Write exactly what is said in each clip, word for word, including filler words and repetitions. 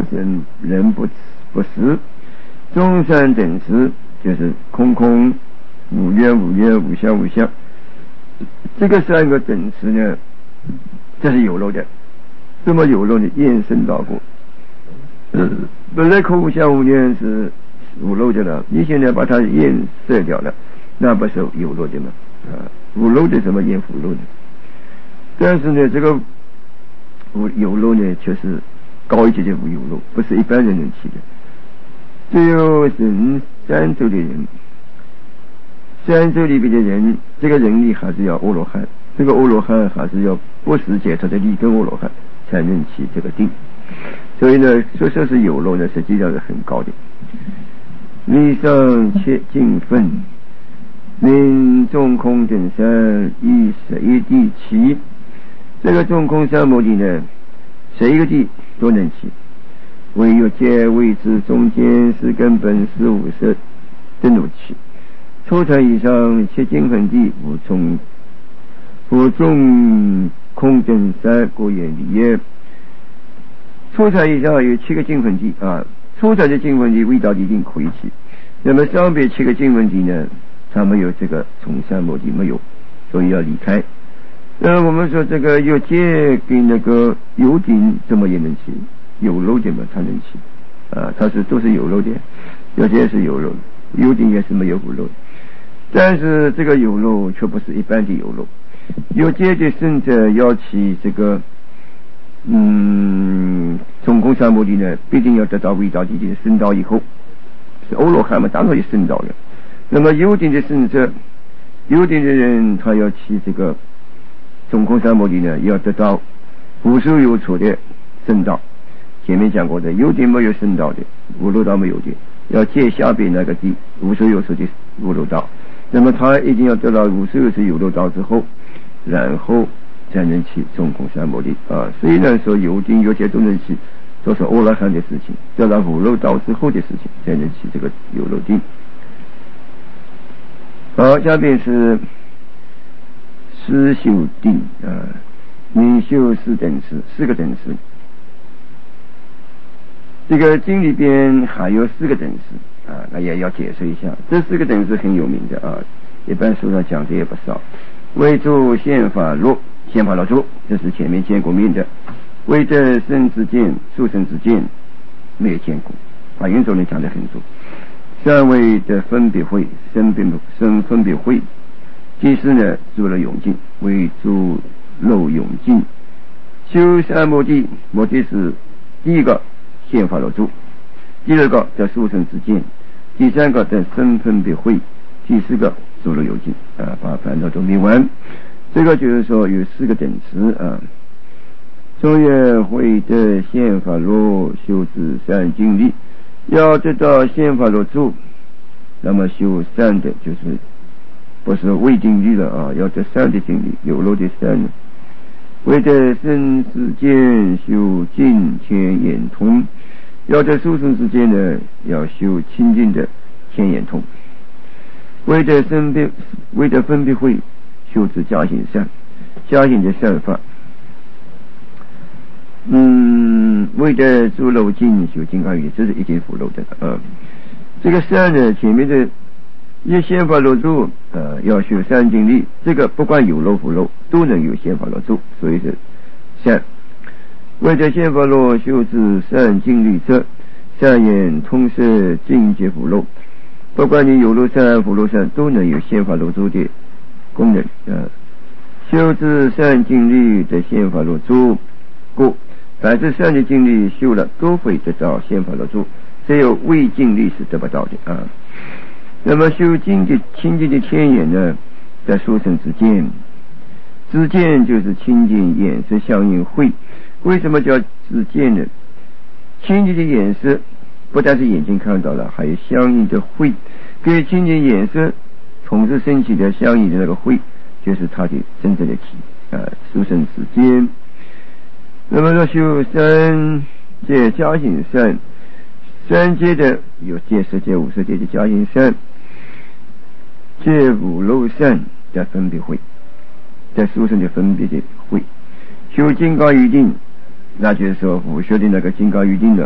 生人不不实，中山等实就是空空无缘无缘无相无相。这个三个等实呢，这是有漏的。这么有漏的验证到过，呃，本来空无相无缘是无漏的了，你现在把它验色掉了，那不是有漏的吗？啊，无漏的怎么验无漏的？但是呢，这个无有漏呢，却是高一级的无有漏，不是一般人能起的。只有人三洲的人，三洲里边的人，这个人力还是要阿罗汉，这个阿罗汉还是要不实解脱的力跟阿罗汉才能起这个定。所以呢，说说是有漏呢，实际上是很高的。理上切尽分，明中空等三一十一地起。这个中空三摩地呢，十一个地都能起，唯有界位置中间是根本是五色登陆起。初禅以上切尽分地无中无中空等三故言理也。初禅以上有七个净分地啊，初禅的净分地味道一定可以起。那么上边七个净分地呢，它没有这个从三摩地没有，所以要离开。那我们说这个有界跟那个有顶怎么也能起？有漏的嘛，它能起啊，它是都是有漏的，有界是有漏，有顶也是没有无漏。但是这个有漏却不是一般的有漏，有界的圣者要起这个嗯中空三摩地呢，必定要得到味道地的圣道以后，是欧罗汉嘛，当然也圣道了。那么有顶的圣者，有顶的人他要起这个中空三摩地呢，要得到无所有处的圣道。前面讲过的，有顶没有圣道的，无漏道没有的，要借下边那个地无所有处的无漏道。那么他一定要得到无所有处有漏道之后，然后才能起中空三摩地啊。虽然说有顶有界都能起，都是阿罗汉的事情，得到无漏道之后的事情才能起这个有漏定。好，下边是思修定啊，明修四等次，四个等次。这个经里边还有四个等次啊，那也要解释一下。这四个等次很有名的啊，一般书上讲的也不少。为住宪法路，宪法路住，这是前面见过面的。为这生之见，速生之见，没有见过。法源中人讲的很多。三位的分别会，生分生分别会。第四呢，住了永尽，为住漏永尽。修三摩地，目的是第一个宪法路住，第二个叫速生之见，第三个叫生分别会，第四个住了永尽啊，把烦恼都灭完。这个就是说有四个等次啊。中原会的宪法路修至三经力，要知道宪法路住，那么修三的就是不是未经力了啊，要得三的经力，有漏的三。为得生之间修净天眼通，要得殊胜之间呢，要修清净的天眼通。为得分别，为得分别会，修持加行善，加行的善法。嗯，为得诸漏尽修金刚语，这是一定符漏的啊。这个善呢，前面的一宪法漏住，呃，要修三经力，这个不管有漏不漏，都能有宪法漏住，所以是善。为得宪法漏修至三经力者，三眼通摄境界符漏，不管你有漏善、符漏善，都能有宪法漏住的功能啊。修至三经力的宪法漏住，故凡是善的经历修了，都会得到宪法漏住，只有未经历是得不到的啊。那么修净的清净的天眼呢，在殊胜之见，之见就是清净眼色相应慧。为什么叫之见呢？清净的眼色不但是眼睛看到了，还有相应的慧，跟清净眼色同时升起的相应的那个慧，就是它的真正的体啊，殊胜之见。那么说修三界加行善，三界的有界十界五十界的加行善，界五漏善的分别会，在殊胜的分别的会。修金刚喻定，那就是说佛学的那个金刚喻定了，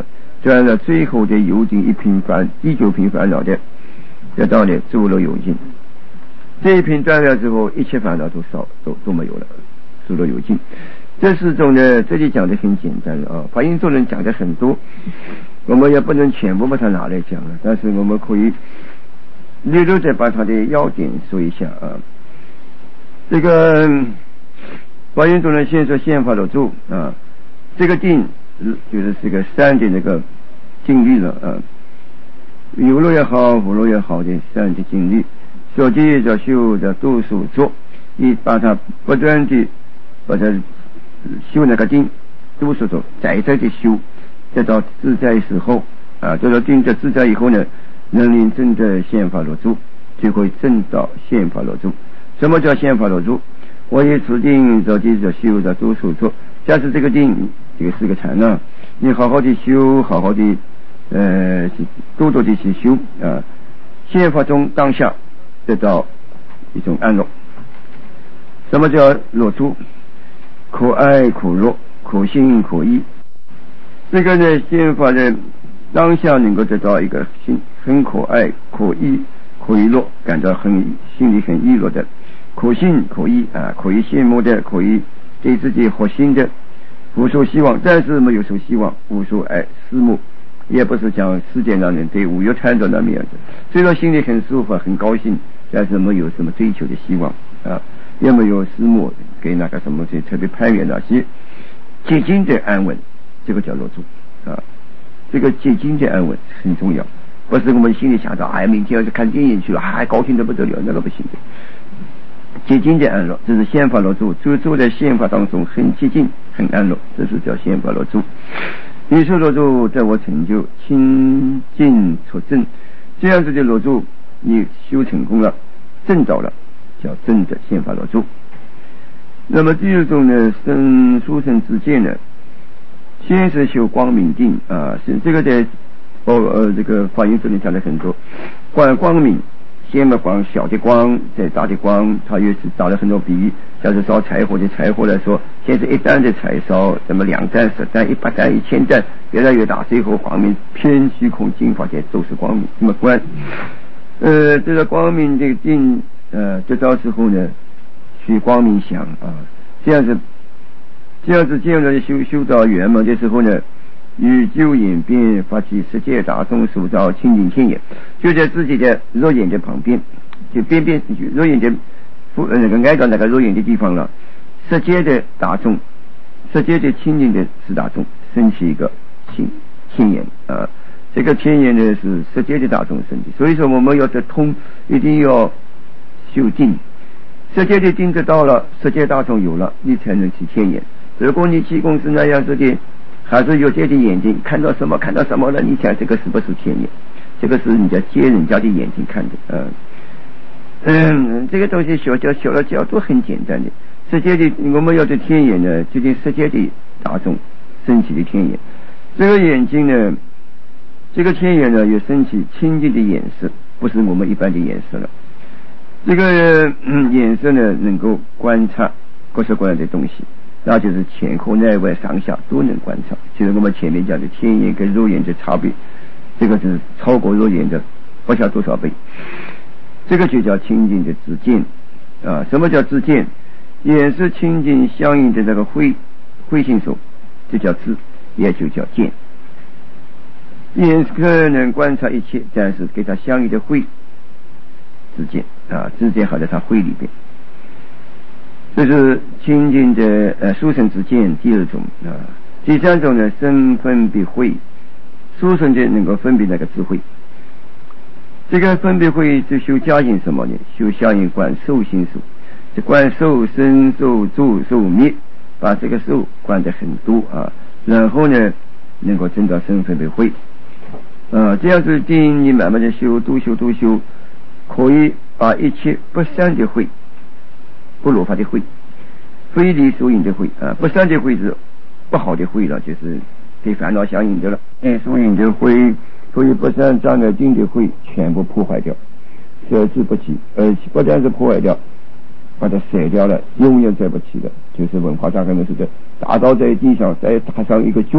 转了最后的有尽一品烦依旧品烦恼的，得到了诸乐有尽。这一品断了之后，一切烦恼都少都都没有了，诸乐有尽。这四种呢，这里讲的很简单啊，法印宗人讲的很多，我们也不能全部把它拿来讲了，但是我们可以略略的把它的要点说一下啊。这个法印宗人先说宪法的住啊，这个定就是这个三的那个定律了啊，有漏也好，无漏也好的三的定律，所记着修的度数做，你把它不断的把它修那个定，度数做，在在的修，得到自在时候啊，得到定的自在以后呢，能令证得宪法落住，就会证到宪法落住。什么叫宪法落住？我以此定着记着修的度数做，假使这个定这个是个禅啊，你好好的修，好好的呃多多的去修啊，宪法中当下得到一种安乐。什么叫落住？可爱可乐，可信可依。这个呢，宪法的当下能够得到一个心很可爱可依可依乐，感到很心里很易乐的，可信可依啊，可以羡慕的，可以对自己核心的，无所希望，但是没有所希望，无所爱思慕，也不是像世界上人对五欲贪着那么样子，虽然心里很舒服很高兴，但是没有什么追求的希望啊，也没有思慕给那个什么去特别攀缘那些，结晶的安稳，这个叫落住啊。这个结晶的安稳很重要，不是我们心里想到哎，明天要去看电影去了，还高兴得不得了，那个不行的。结晶的安乐，这是宪法落住，就住在宪法当中很接近很安乐，这是叫宪法落住。于是落住在我成就清净出正，这样子的落住你修成功了，证到了，叫正的宪法落住。那么第二种呢，生殊胜之见呢，先是修光明定啊，是这个在哦呃这个法印这里讲的很多，光光明，先把光小的光，再大的光，它也是打了很多比喻。假如烧柴火的柴火来说，先是一担的柴烧，那么两担、十担、一百担、一千担，越来越大，最后光明偏虚空净法界都是光明，那么观呃这个光明这个定呃得到之后呢，去光明想啊，这样子这样子这样的修修到圆满的时候呢，宇宙演变发起世界大众塑造清净天眼，就在自己的肉眼的旁边，就边边肉眼的那个挨到那个肉眼的地方了，世界的大众，世界的清净的四大众升起一个天天眼啊，这个天眼呢是世界的大众升起，所以说我们要得通，一定要修定，世界的定得到了，世界大众有了，你才能起天眼。如果你气功是那样子的，还是有这的眼睛看到什么看到什么了，你想这个是不是天眼？这个是人家借人家的眼睛看的，嗯嗯，这个东西小角小了角都很简单的。世界的我们要的天眼呢，究竟世界的大众升起的天眼，这个眼睛呢，这个天眼呢，有升起清净的颜色，不是我们一般的颜色了。这个、嗯、颜色呢，能够观察各式各样的东西，那就是前后内外上下都能观察。就是我们前面讲的天眼跟肉眼的差别，这个是超过肉眼的不晓多少倍。这个就叫清净的知见啊！什么叫知见？眼是清净相应的那个慧慧性手，就叫知，也就叫见。眼可能观察一切，但是给它相应的慧知见啊，知见好在它慧里边。这是清净的呃殊胜之见第二种啊。第三种呢，生分别慧，殊胜的能够分别那个智慧。这个分别会就修加行什么呢？修相应观受心术，这观受生受住受灭，把这个受观得很多啊，然后呢能够证到生分别会啊，这样子定你慢慢的修，多修多修，可以把一切不善的会，不落法的会，非理所应的会啊，不善的会是不好的会了，就是对烦恼相应的了，哎，所应的会。所以不善障碍境的会全部破坏掉，舍之不起，而不但是破坏掉，把它舍掉了，永远再不起了。就是文化大革命似的，打倒在地上，再打上一个脚，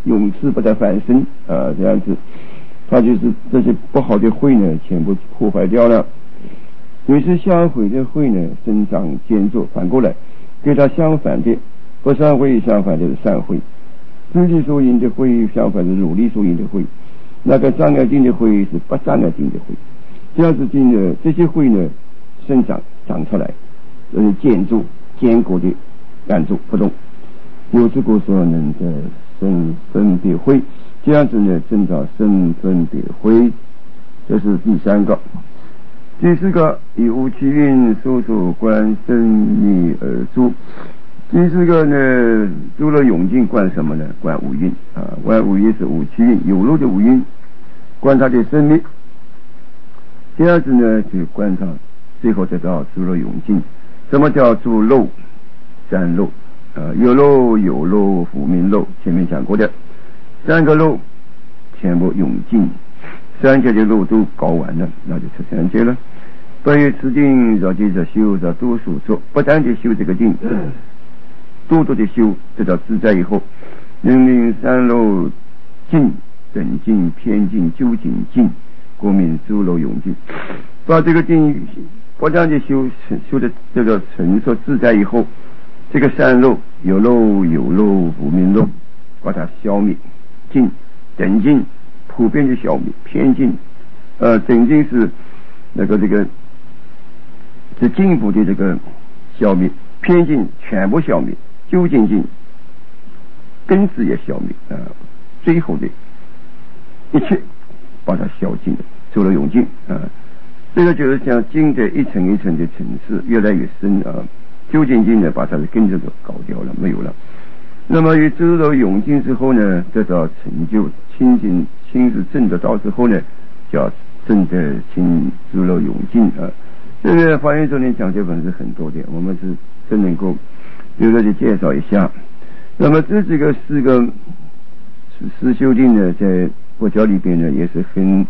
永世不得翻身啊，这样子，他就是这些不好的慧呢，全部破坏掉了。于是相毁的慧呢，生长坚作，反过来跟他相反的不善慧，相反的是善慧。自力所引的慧，相反是努力所引的慧。那个障碍定的慧是不障碍定的慧。这样子定的这些慧呢，生长长出来，呃，坚住坚固的按住不动。有之故所能的生分别慧，这样子呢，增长生分别慧。这是第三个。第四个，以无其运所所观生逆而住。第四个呢，住了永静观什么呢？观五蕴啊，观五蕴是五其运，有漏的五蕴，观它的生灭。这样子呢，就观察，最后得到住了永静。什么叫住漏？三漏啊，有漏、有漏、无明漏，前面讲过的三个漏，全部永静。三界的路都搞完了，那就出三界了。不于此境，若即着修，着多数做，不单的修这个境，多多的修，得到自在以后，能明三路境、等境、偏境、究竟境，故名诸漏永境。把这个境不断的修，修的这个成熟自在以后，这个三漏有漏有漏无明漏，把它消灭，境等境普遍的消灭，偏境呃等境是那个这个是进一步的这个消灭，偏境全部消灭，究竟境根子也消灭啊、呃，最后的一切把它消尽了，除了永尽啊。这个就是像境的一层一层的层次越来越深啊，究竟境呢把它的根子都搞掉了，没有了。那么于诸漏永尽之后呢，得到成就清净清是证得到之后呢，叫证得清诸漏永尽啊。这个华严咒里讲解本是很多的，我们是真能够有的去介绍一下。那么这几个四个四修定呢，在佛教里边呢也是很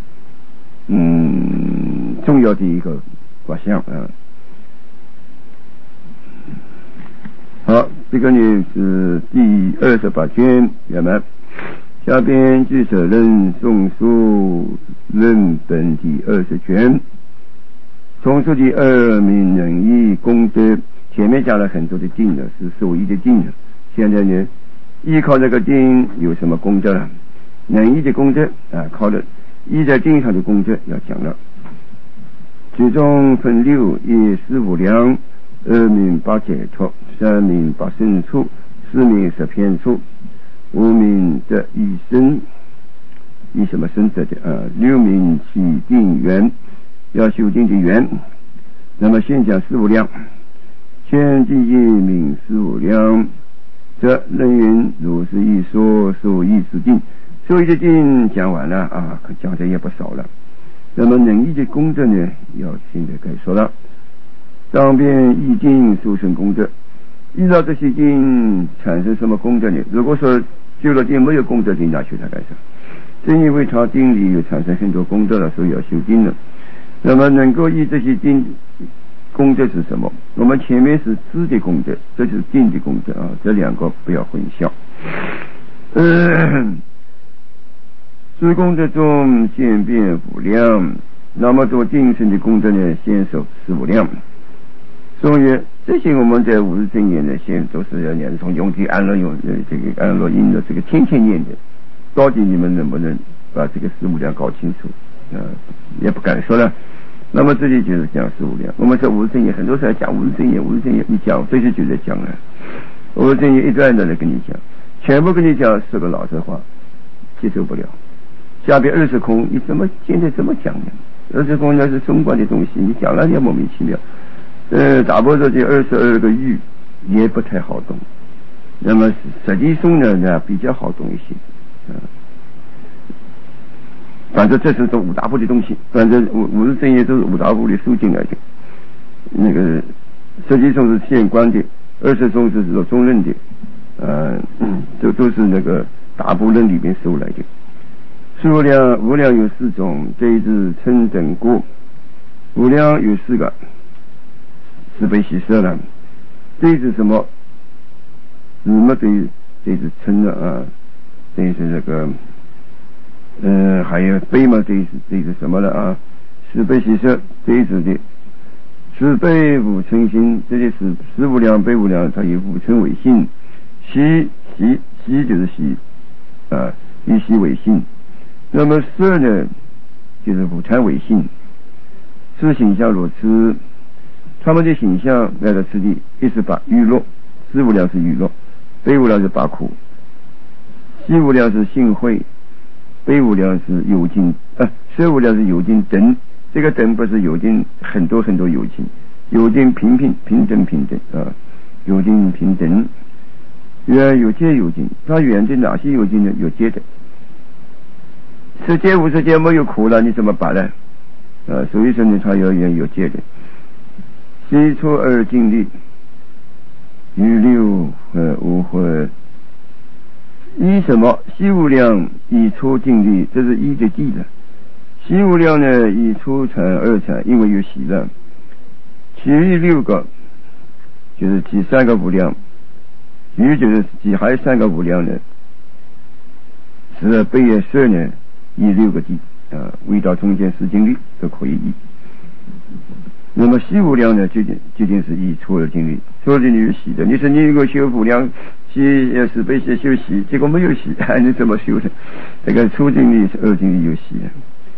嗯重要的一个法相啊。好，这个呢是第二十八卷圆满。下边俱舍论诵书论本第二十卷。从述第二名能益功德，前面讲了很多的定了，是受益的定了。现在呢，依靠这个定有什么功德了？能益的功德啊，靠的依在定上的功德要讲了。其中分六：一四无量，二名八解脱，三名八胜处，四名十偏处，五名得一生，以什么生得的啊？六名起定缘。要修定的缘，那么先讲四无量。先第一名四无量，则人云如是一说，受益之定。受益的定讲完了啊，讲的也不少了。那么能益的功德呢，要现在该说了。上边益定殊胜功德，依照这些定产生什么功德呢？如果说修了定没有功德，定哪修它干啥？正因为它定里有产生很多功德了，所以要修定了。那么能够依这些定功德是什么？我们前面是知的功德，这就是定的功德啊，这两个不要混淆。呃，知功德中现变无量，那么做定胜的功德呢，先受十无量。所以这些我们在五日正念呢，现都是要念，从永体安乐用这个安乐音的这个天天念的。到底你们能不能把这个十无量搞清楚？呃，也不敢说了。那么这里就是讲十无量。我们说五日正业，很多时候讲五日正业，五日正业，你讲这些就在讲了。五日正业一段的来跟你讲，全部跟你讲是个老实话，接受不了。下边二十空，你怎么现在怎么讲呢？二十空那是中观的东西，你讲了也莫名其妙。呃，打破这这二十二个欲也不太好懂。那么实际上呢，呢比较好懂一些。嗯。反正这是都五大部的东西，反正五五日正业都是五大部的收进来的。那个实际上是现观的，二十宗是说中论的，呃，这都是那个大部论里面收来的。数量无量有四种，这一支称等过。无量有四个，是被洗色了。这是什么？什么对这是称的啊？ 这是这个，呃，还有悲嘛，这是这是什么了啊？十悲喜舍，这是的。十悲五成心，这就是十无量、悲无量，它以五成为性。喜喜喜就是喜啊，以喜为性。那么色呢，就是五禅为性。是形象如此，他们的形象来到此地，一是把娱乐，十无量是娱乐，悲无量是把苦，喜无量是幸会，悲无量是有情啊，色无量是有情等。这个等不是有情很多很多有情，有情平平平等平等啊，有情平等。原有界有情，它原的哪些有情呢？有界的。世界无世界没有苦了，你怎么办呢？啊，所以说呢，它要原有界的。西出二境力，余六呃无会。一什么？西无量一出境力，这是一的地的。西无量呢，以初禅二禅，因为有喜了，其余六个就是其三个无量，余就是其还三个无量呢，是悲业色呢，以六个地啊，味道中间四经力都可以译。那么西无量呢，究竟究竟是以初二经力，初二经力有喜的。你说你如果修无量喜，要是悲喜修喜，结果没有喜，你怎么修的？这个初经力是二经力有喜的。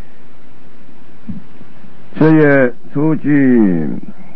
所以出具，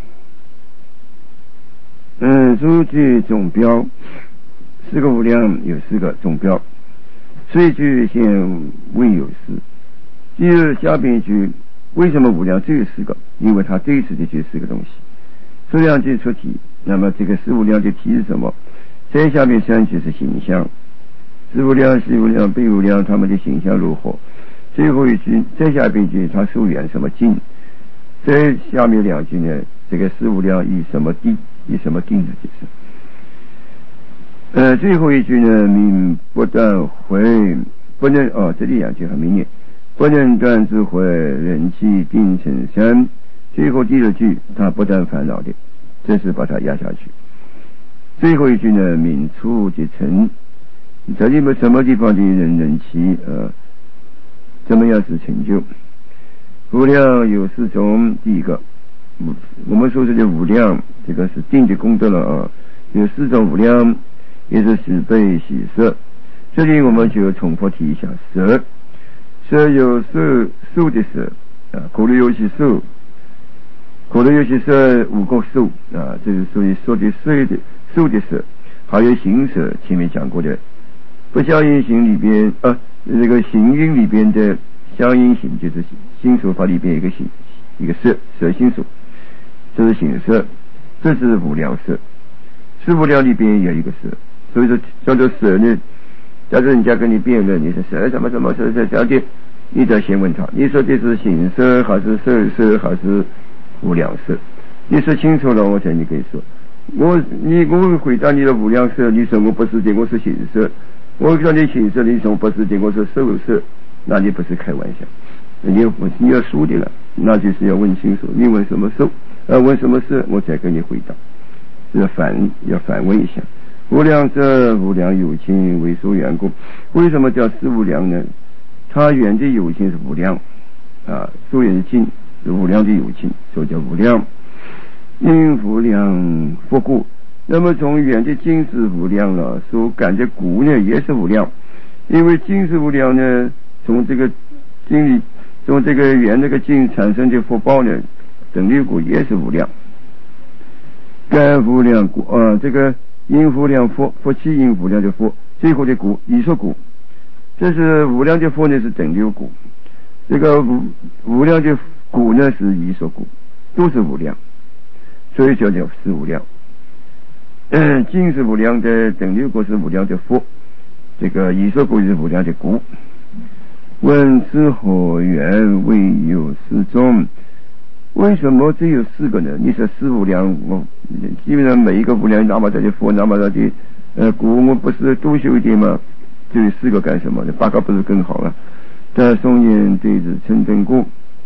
嗯，出具总标，四个无量有四个总标，虽具现未有四。第二下边句，为什么无量只有四个？因为它对此的就四个东西。数量句出题，那么这个十无量的题是什么？再下面三句是形象，十无量、十无量、悲无量，他们的形象如何？最后一句，再下边句，它溯源什么境？在下面两句呢，这个十无量以什么地，以什么定的解释。呃，最后一句呢，名不断回，不能哦，这里两句很明显，不能断智慧，人气定成三。最后第二句，他不断烦恼的，这是把它压下去。最后一句呢，名处即成，这里面什么地方的人人气呃，怎么样是成就？无量有四种，第一个，我们说这个无量，这个是定的功德了啊。有四种无量，也是喜悲喜舍。这里我们就重复提一下，舍，舍有舍受的舍啊，苦的有喜受，苦的有喜舍五个受啊，这是属于说的受的受的舍。还有行舍，前面讲过的，不相应行里边啊，这个行运里边的相应行就是心所法里边一个行，一个色色心所，这是行色，这是无量色。四无量里边有一个色，所以说叫做色呢。假如人家跟你辩论，你说色什么什么色色小的，你得先问他，你说的是行色还是色色还是无量色？你说清楚了，我才你可以说。我你我回答你的无量色，你说我不是的，我是行色。我叫你行色，你说不是的，我是受色，那你不是开玩笑。你要你要输的了，那就是要问清楚，你问什么受，呃，问什么事，我才跟你回答。要反要反问一下，无量者无量有情为所缘故。为什么叫四无量呢？它原的有情是无量啊，所缘境是无量的有情，所以叫无量。因无量佛故，那么从原的境是无量了，所感的故呢也是无量。因为境是无量呢，从这个境里。从这个缘这个境产生的福报呢，等力果也是无量。该无量果啊，这个因无量福，福气因无量的福，最后的果已说果，这是无量的福呢是等流果，这个无无量的果呢是已说果，都是无量，所以叫叫是无量。嗯，境是无量的，等流果是无量的福，这个已说果是无量的果。问是何缘未有四种？为什么只有四个呢？你说四无量，我基本上每一个无量，哪怕这些佛，哪怕这些呃古，我们不是多修一点吗？只有四个干什么呢？八个不是更好了？但松严对子称等故，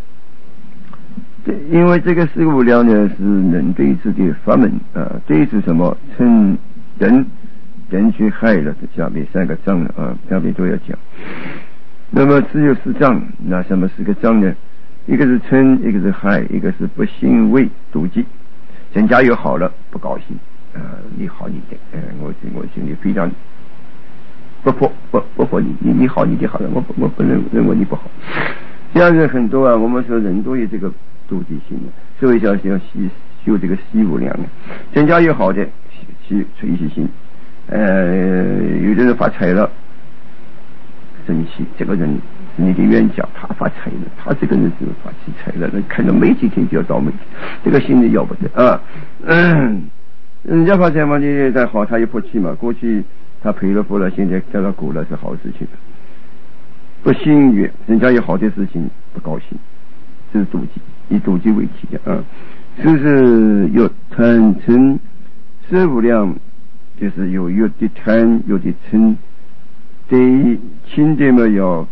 因为这个四个无量呢是能对治的法门啊，对治什么？称等根据害了，下面三个障了啊，下面都要讲。那么只有四障，那什么四个障呢？一个是嗔，一个是害，一个是不欣慰妒忌。人家又好了，不高兴啊、呃！你好你的，呃，我我心里非常不服不不服你，你你好你的好了，我我不认认为你不好。这样子很多啊，我们说人都有这个妒忌心的，所以要要修修这个惜无量的。人家有好的去垂惜心，呃，有的人发财了，珍惜这个人是你的冤家，他发财了，他这个人是发起财了，那看到没几天就要倒霉，这个心里要不得啊。嗯，人家发财嘛，你再好，他也不气嘛。过去他赔了夫了，现在叫他苦了，是好事情。不欣悦，人家有好的事情不高兴，这是妒忌，以妒忌为体的啊。就是有贪嗔色无量，就是有有的贪，有的嗔，对轻的嘛要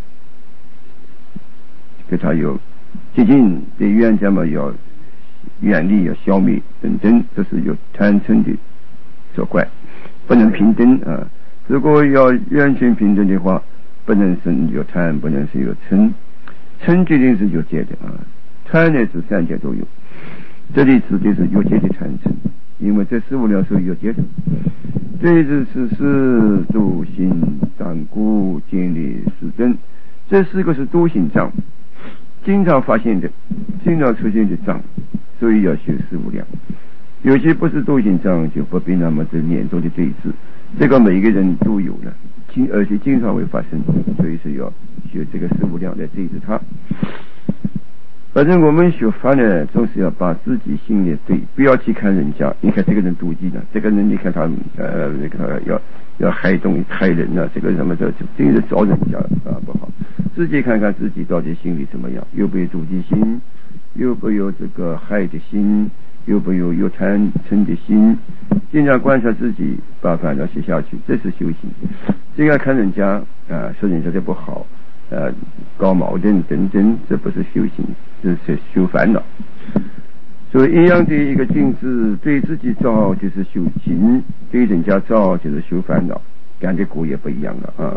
给他有接近，对冤家嘛要远离，要消灭等等，这是有贪嗔的作怪，不能平等啊。如果要完全平等的话，不能生有贪，不能生有嗔，嗔决定是有界的啊，贪呢是三界都有，这里指的是有界的贪嗔，因为这四无量是有界的。这是是是诸行障故建立实证，这四个是多行障，经常发现的，经常出现的障，所以要修四无量。有些不是多行障，就不必那么的严重的对峙，这个每一个人都有了，而且经常会发生，所以是要学这个四无量来对治它。反正我们学法呢，总是要把自己心里对，不要去看人家。你看这个人妒忌呢，这个人你看他呃那个要要害东害人呢、啊，这个什么的，这个找人家啊不好。自己看看自己到底心里怎么样，有没有妒忌心，有没有这个害的心，有没有有贪嗔的心，尽量观察自己，把烦恼写下去，这是修行。这样看人家啊，说人家的不好，呃，搞矛盾等等，这不是修行，这是修烦恼。所以一样的一个境界，对自己造就是修行，对人家造就是修烦恼，干的果也不一样了啊。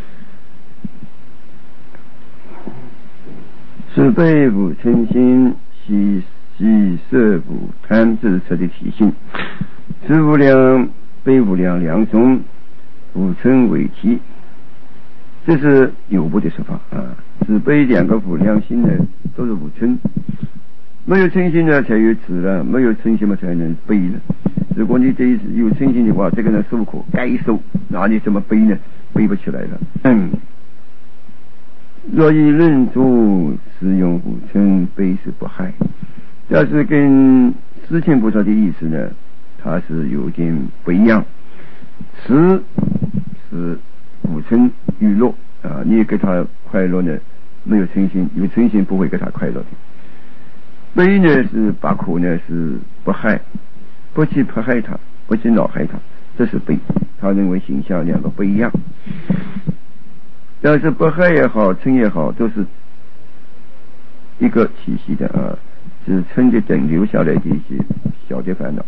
是悲无嗔心，喜喜色无贪，这是彻底体性。是无量悲无量两种，无嗔为体，这是有部的说法啊。是悲两个无量心呢，都是无嗔，没有嗔心呢才有慈了，没有嗔心嘛才能悲呢。如果你对有嗔心的话，这个人受苦该受，哪里怎么悲呢？悲不起来了。嗯，若以认住是用无嗔，悲是不害。但是跟思亲菩萨的意思呢，它是有点不一样。慈是无嗔娱乐啊，你给他快乐呢，没有嗔心，有嗔心不会给他快乐的。悲呢是把苦呢是不害，不去迫害他，不去恼害他，这是悲。他认为形象两个不一样。但是不害也好，嗔也好，都是一个体系的啊，是嗔的等留下来的一些小的烦恼。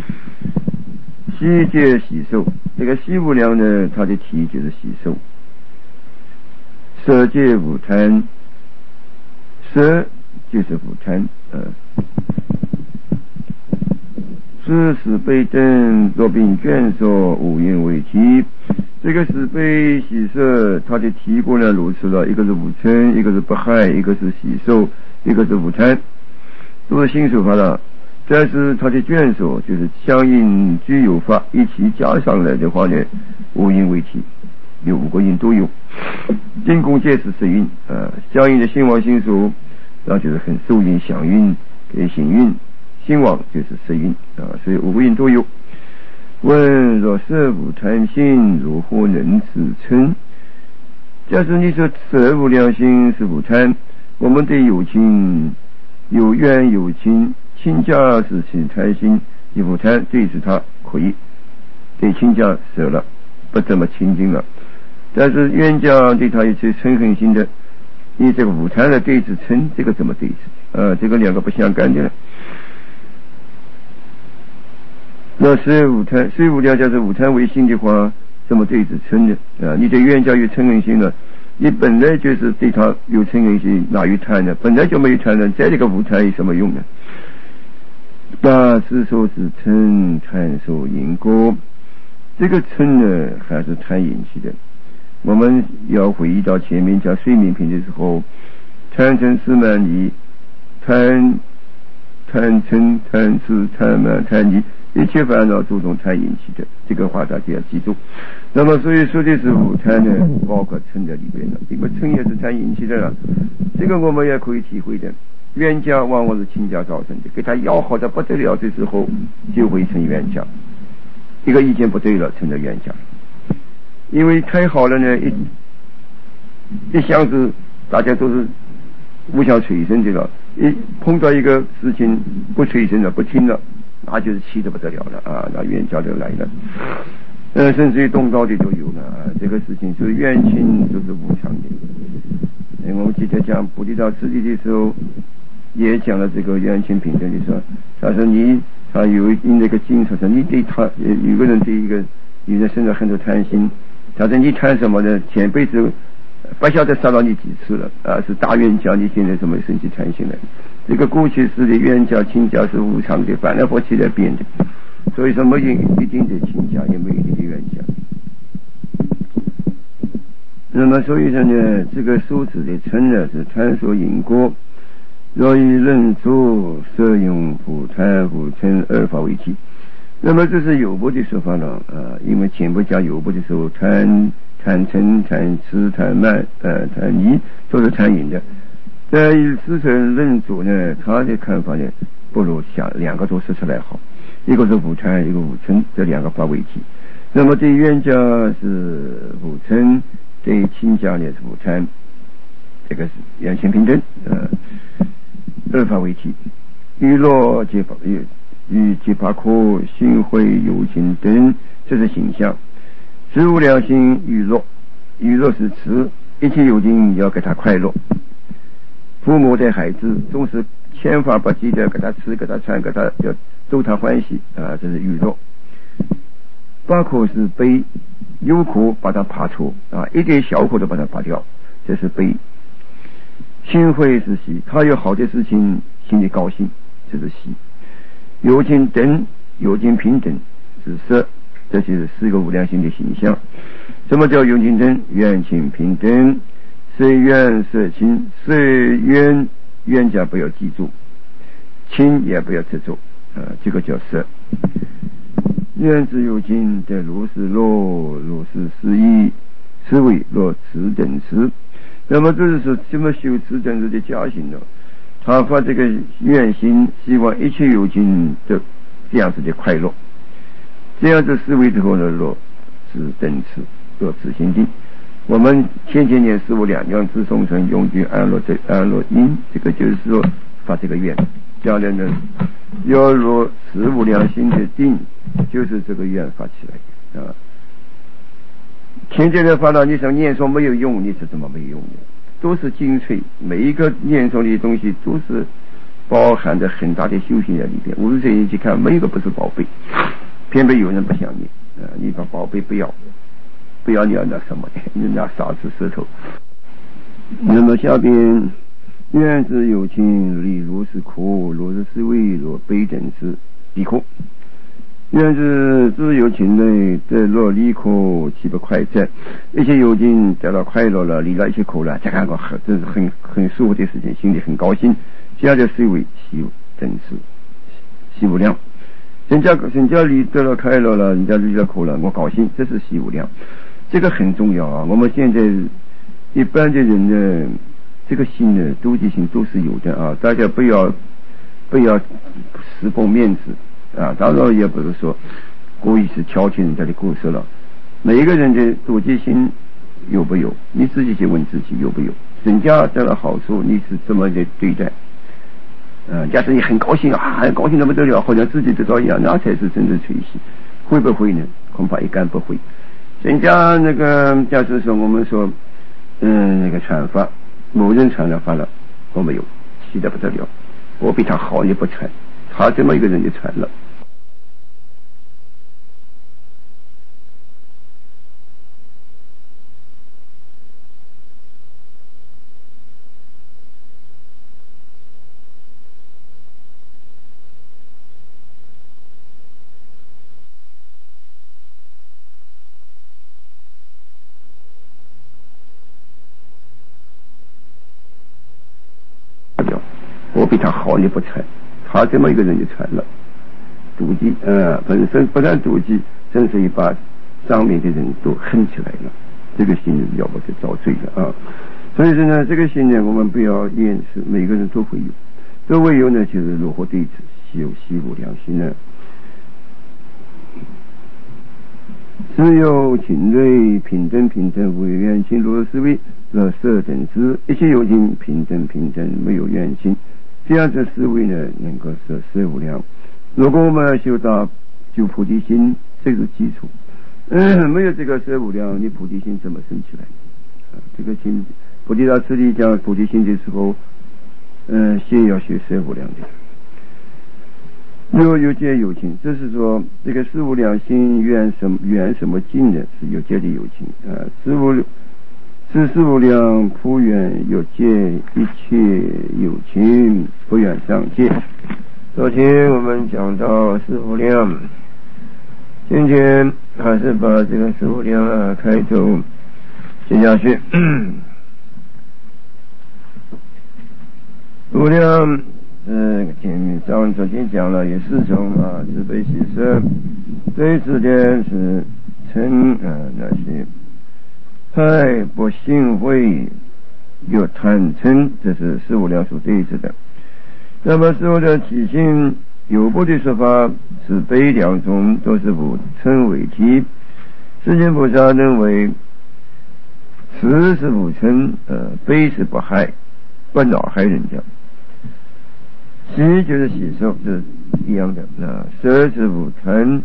喜界喜受，这个喜无量呢，它的体就是喜受。色界无贪，色就是无贪，呃，是是悲灯若并卷所无因为体。这个是悲喜色，它的题过呢如此了，一个是无嗔，一个是不害，一个是喜受，一个是无贪，都是新手法了。但是它的卷首就是相应具有法一起加上来的话呢，无因为体，有五个因都有。进攻界是色蕴啊，相应的心王心所，那就是很受运响运给行运，心王就是色蕴啊，所以五个因都有。问若色无贪心，如何能自称？假使你说色无量心是无贪，我们对有情有冤有亲，亲家是起贪心，你无贪对治他可以，对亲家舍了，不怎么亲近了。但是冤家对他有些嗔恨心的，你这个无贪的对治嗔，这个怎么对治？呃，这个两个不相干的。 那虽无贪，虽无量，假设无贪为心的话，这么对子嗔的啊，你对冤家有嗔恨心了，你本来就是对他有嗔恨心，哪有贪呢？本来就没有贪呢，再这个无贪有什么用呢？大师说是嗔贪受因果，这个嗔呢还是贪引起的。我们要回忆到前面讲睡眠品的时候，贪嗔痴慢疑，贪贪嗔贪痴贪慢贪疑，一切烦恼都从贪引起的，这个话大家要记住。那么所以说的是无贪呢，包括嗔在里边了，因为嗔也是贪引起的了，这个我们也可以体会的。冤家往往是亲家造成的，给他要好的不得了的时候，就会成冤家。一个意见不对了，成了冤家。因为太好了呢，一一向是大家都是互相催生的了，一碰到一个事情不催生了，不听了，那就是气得不得了了啊，那冤家就来了。呃，甚至于动刀的都有了啊，这个事情所以冤亲都是无常的。呃、我们记得讲菩提道次第的时候，也讲了这个冤亲平等的时候，他说你他有印那个经说说你对他有个人对一个有人生了很多贪心，他说你贪什么呢？前辈子不晓得杀了你几次了啊！是大冤家，你现在怎么生起贪心来？这个过去式的冤家亲家是无常的，反来覆去来变的，所以说没有一定的亲家，也没有一定的冤家。那么所以说呢，这个说辞的嗔呢是贪所因果，若以认作色用不贪不嗔二法为体。那么这是有部的说法了啊，因为前部讲有部的时候，贪贪嗔贪痴贪慢呃贪疑都是贪引的。在四乘认主呢，他的看法呢不如想两个都说出来好，一个是无贪，一个无嗔，这两个法为体。那么对冤家是无嗔，对亲家呢是无贪，这个是冤亲平等呃二法为体。娱乐皆法与结法科心会有情等，这是形象。知无量心娱乐，娱乐是慈，一切有情要给他快乐。父母对孩子总是千方百计的给他吃给他穿给他要逗他欢喜啊，这是娱乐。八苦是悲，有苦把它拔除啊，一点小苦都把它拔掉，这是悲。心会是喜，他有好的事情心里高兴，这是喜。有情等，有情平等是色，这就是四个无量心的形象。什么叫有情等？冤情平等，虽冤色亲，虽冤冤家不要记住，亲也不要执着啊，这个叫色。冤之有情得如是若如是思义，此为若此等持。那么这是说什么修此等持的加行呢？他发这个愿心，希望一切有情的这样子的快乐，这样子思维之后呢，若是等持，若此心地。我们千千年事物两样之众生永居安乐这安乐因，这个就是说发这个愿，将来呢要若此无量心的定，就是这个愿发起来的啊。天天的发了，你想念诵没有用，你是怎么没有用的？都是精粹，每一个念诵的东西都是包含着很大的修行在里边。五十岁人去看，没有一个不是宝贝，偏偏有人不想念啊！你把宝贝不要，不要你要拿什么的？你拿勺子石头。那么下边愿之有情，理如是苦，如是思维，若悲等之离苦。愿之自有情类，得若离苦，岂不快哉？一切有情得到快乐了，离了一些苦了，这个很这是很很舒服的事情，心里很高兴。这样的思维喜等是喜无量。人家人家离得了快乐了，人家离了苦了，我高兴，这是喜无量。这个很重要啊！我们现在一般的人呢，这个心呢，妒忌心都是有的啊，大家不要不要死绷面子。啊，当然也不是说故意是挑剔人家的故事了。每一个人的妒忌心有没有？你自己去问自己有没有？人家得了好处，你是怎么的对待？呃，假设你很高兴啊，很高兴的不得了，好像自己得到一样，那才是真正吹喜。会不会呢？恐怕一概不会。人家那个，假设说我们说，嗯，那个传法，某人传了法了，我没有，气得不得了，我比他好，你不传，他这么一个人就传了。 好你不禅，他这么一个人就禅了，妒忌呃本身不但妒忌，甚至于把上面的人都恨起来了，这个心要不就遭罪了啊。所以说呢，这个心呢，我们不要掩饰，每个人都会有，都会有呢，就是如何对治，有习无良心呢？只有情类平等平等，无怨亲，如是为若色等之，一切有情平等平等，没有怨亲，这样子思维呢，能够摄色无量。如果我们修到就菩提心，这是基础。嗯，没有这个色无量，你菩提心怎么生起来？啊，这个心，菩提大师里讲菩提心的时候，嗯，先要学色无量的。有有戒有情，这是说这个事无量心愿什么愿什么境呢？是有戒的有情啊，事无是事无量普愿有戒，一切有情不愿上戒。昨天我们讲到事无量，今天还是把这个事无量啊开头接下去。无量呃，前面上昨天讲了有四种啊，慈悲喜舍，最次的是嗔啊，那些害不信慧有贪嗔，这是事无量所对治的。那么事无量起心有部的说法是悲两种，都是无嗔为体。世间菩萨认为慈是无嗔，呃，悲是不害，不恼害人家。喜就是喜受，是一样的啊。舍是五贪，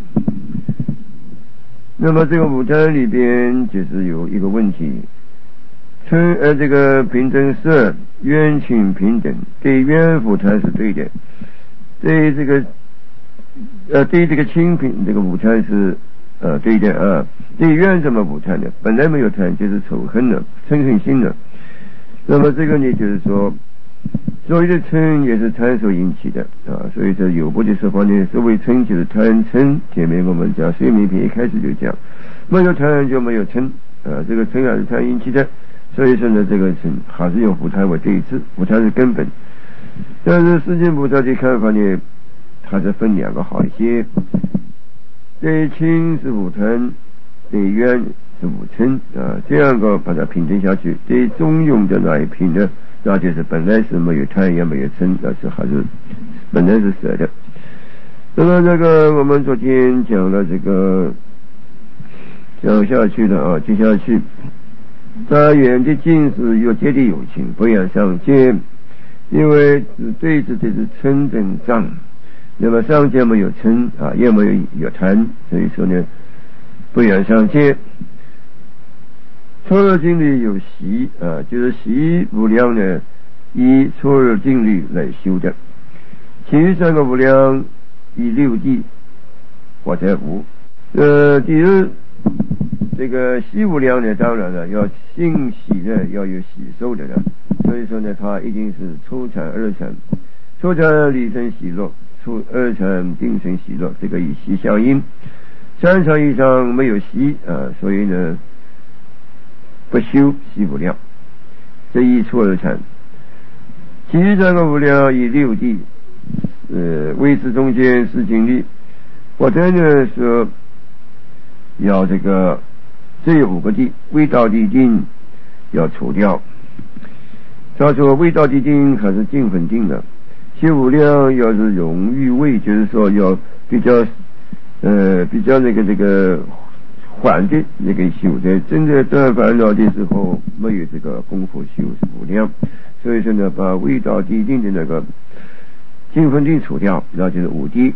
那么这个五贪里边就是有一个问题，嗔呃这个平等舍冤亲平等，对冤五贪是对的，对这个呃对这个亲平这个五贪是呃对的啊。对冤怎么五贪呢？本来没有贪，就是仇恨了，嗔恨心了。那么这个呢，就是说。所谓的嗔也是贪所引起的啊，所以这有部的说法呢，所谓嗔就是贪嗔。前面我们讲睡眠篇一开始就讲，没有贪就没有嗔啊，这个嗔还是贪引起的，所以说呢，这个嗔还是用无贪为对治，无贪是根本。但是世间菩萨的看法呢，它是分两个好一些，对亲是无贪，对冤是无嗔啊，这样个把它平等下去。对中庸的那一品呢，那就是本来是没有贪也没有嗔，但是还是本来是舍的。那么这个我们昨天讲了这个讲下去的啊，接下去大远的境是有戒的有情，不愿上戒，因为只对治的是嗔等障，那么上戒没有嗔啊，也没有有贪，所以说呢不愿上戒。初二经里有习啊，就是习无量呢，以初二经律来修的。其余三个无量以六地或者无。呃，第二这个习无量呢，当然了，要信喜呢，要有喜受的了。所以说呢，它一定是初禅、二禅，初禅理生喜乐，初二禅定生喜乐，这个以习相应。三禅以上没有习啊，所以呢。不修习无量，这一初二禅。其余三个无量以六地，呃，位置中间是经历。或者呢说要这个这五个地，味道地定要除掉。他说味道地定还是净分定的，修无量要是容易味，就是说要比较呃比较那个这个。缓的那个修，在真的断烦恼的时候，没有这个功夫修无量，所以说呢，把味道地定的那个净分定除掉，那就是五地。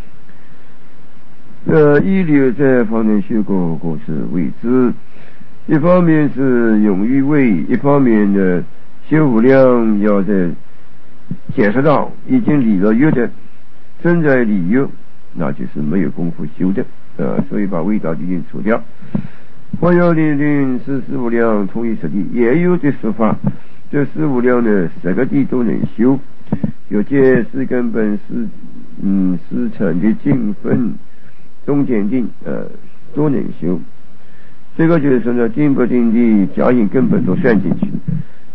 呃，一流在方面修过过是未知，一方面是永欲味，一方面呢修无量要在解释到已经理了约的，正在理约，那就是没有功夫修的。呃，所以把味道地定除掉。或有理论是事无量同一实地，也有的说法，这事无量呢，十个地都能修，有些四根本四嗯四禅的净分中间定呃都能修。这个就是说呢，定不定的假因根本都算进去。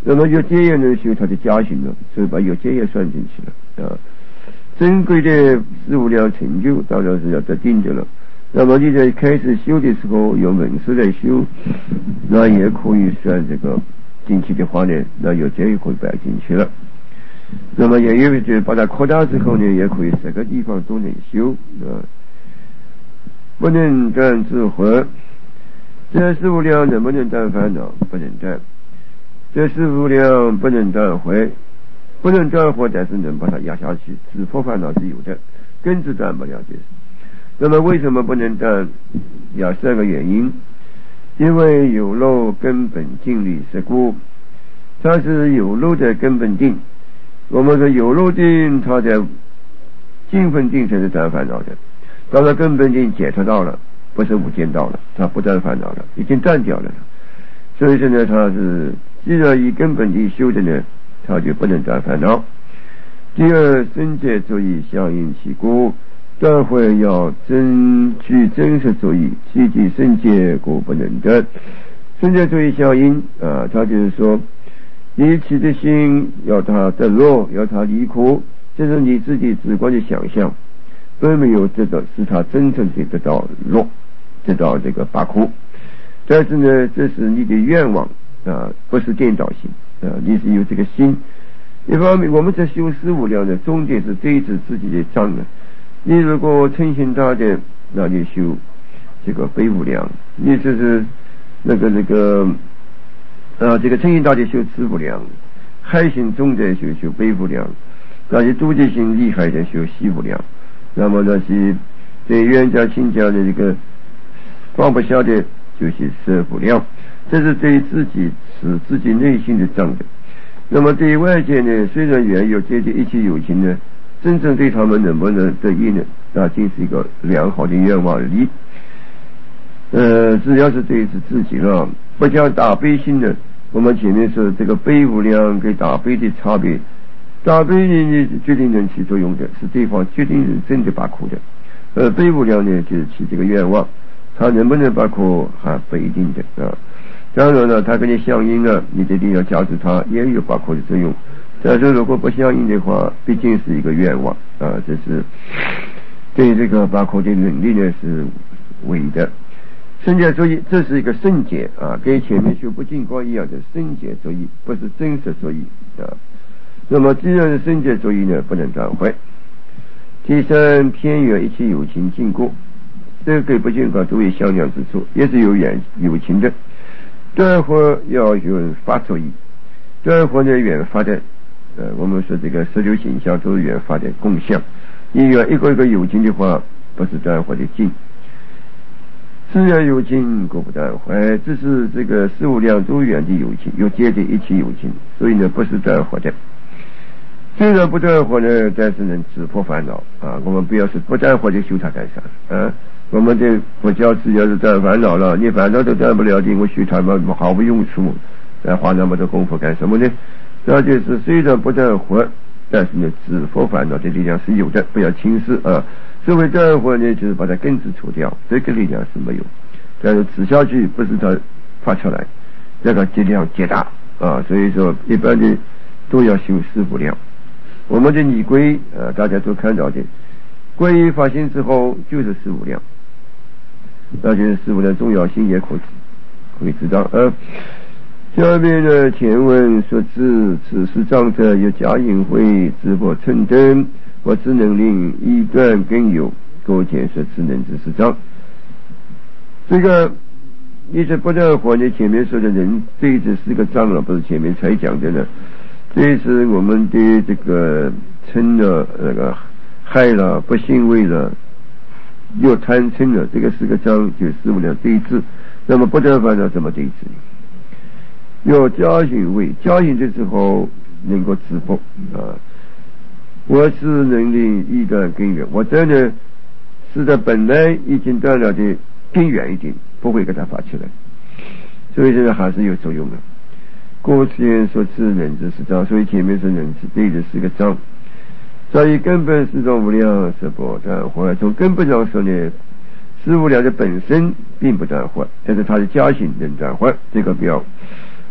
那么有戒业能修他的家行了，所以把有戒业算进去了啊。珍贵的四无量成就当然是要得定的了。那么你在开始修的时候有本事来修，那也可以算这个进去的话呢，那有戒也可以摆进去了。那么也有就把它扩大之后呢，也可以这个地方都能修啊。不能断智慧，这四无量能不能断烦恼？不能断。这四无量不能断慧，不能断慧，但是能把它压下去，止破烦恼是有的，根子断不了就是。那么为什么不能断？有三个原因。因为有漏根本定力是故，它是有漏的根本定。我们说有漏定，它在净分定才是断烦恼的。到了根本定解脱到了，不是无间道了，它不断烦恼了，已经断掉了。所以说呢，它是既然以根本定修的呢，它就不能断烦恼。第二，生界作意相应其故，断慧要真具真实作意，积极生界故不能断。生界作意相应啊，它就是说你起的心要它得落，要它离苦，这是你自己直观的想象，并没有得到使他真正的得到落，得到这个拔苦。但是呢，这是你的愿望啊，不是颠倒性啊，你是有这个心。一方面我们在修四无量的重点是对治自己的障呢。你如果称心大的，那你修这个悲无量，你这是那个那个啊，这个称心大的修四无量，害心重的修修悲无量，那些妒忌心厉害的修喜无量。那么那些对冤家亲家的这个放不下的就是舍不量，这是对自己使自己内心的障的。那么对外界呢，虽然缘有这些一切有情呢，真正对他们能不能得益呢，那竟是一个良好的愿望而已。呃，只要是对自己了，不讲大悲心呢，我们前面说这个悲无量跟大悲的差别，大悲呢决定能起作用的，是对方决定人真的把苦的，呃，悲无量呢就是起这个愿望，他能不能把苦还不一定的啊。当然了，他跟你相应了，你一定要加持他，也有把苦的作用。但是如果不相应的话，毕竟是一个愿望啊，这是对这个把苦的能力呢是伪的。圣解作意，这是一个圣解啊，跟前面修不净光一样的圣解作意，不是真实作意啊。那么既然是圣解作意呢，不能断慧。第三，偏远一切有情经过，这个跟不净光都有相像之处，也是有缘有情的。断慧要有发作意，断慧呢缘发的，呃，我们说这个十六形象都是缘发的共相。你要一个一个有情的话，不是断慧的境。自然有情过不断慧，这是这个四无量周远的有情，有界的一切有情，所以呢不是断慧的。虽然不断慧呢，但是能止破烦恼啊。我们不要是不断慧就修它干啥啊？我们的佛教只要是断烦恼了，你烦恼都断不了的，我修它嘛毫无用处，再花那么多功夫干什么呢？那就是虽然不断慧，但是呢止破烦恼的力量是有的，不要轻视啊。所谓断慧呢，就是把它根子除掉，这个力量是没有，但是止下去不是它发出来，这个力量极大啊。所以说一般的都要修四无量。我们的拟归呃大家都看到的，皈发心之后就是四无量，那就是四无量重要性也可可以知道啊。下面呢，前文说知此是障者有假隐晦，直播称灯，或只能令一断更有，构建说只能知是障。这个一直不断或你前面说的人，这这是个障了，不是前面才讲的呢。这是我们的这个嗔了，那个害了，不欣慰了，又贪嗔了，这个是个障，就四无量对治。那么不断烦恼怎么对治？要加行为，加行的时候能够止破啊。我是能令一断根源，我这呢是在本来已经断了的更远一点，不会给它发出来，所以现在还是有作用的。过去说是能知是障，所以前面是能知对的是个障。所以根本是种无量是不断慧，从根本上说呢，是无量的本身并不断慧，但是它的加行能断慧，这个不要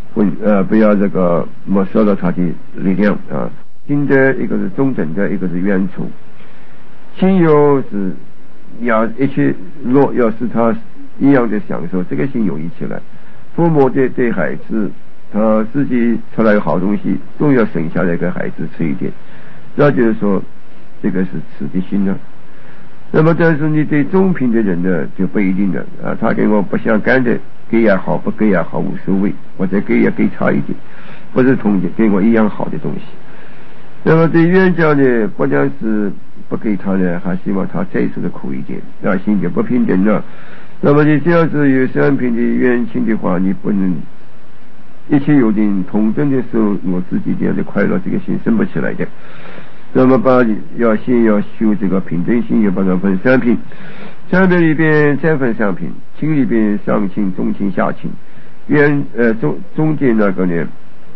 混呃不要这个没收了他的力量啊。心的一个是中等的，一个是冤仇。亲友是要一起落，要使他一样的享受，这个心有一起来。父母对对孩子，他自己出来好东西，都要省下来给孩子吃一点，那就是说，这个是慈的心呢。那么，但是你对中品的人呢，就不一定了啊。他跟我不相干的，给也好，不给也好，无所谓，或者给也给差一点，不是同的，给我一样好的东西。那么对冤家呢，不但是不给他呢，还希望他再受的苦一点，那心就不平等了。那么你这样子有三品的冤亲的话，你不能一切有点同等的时候，我自己这样的快乐，这个心生不起来的。那么把要先要修这个平等心，要把它分三品。三品里边再分三品，亲里边上亲、中亲、下亲。冤呃中中间那个呢，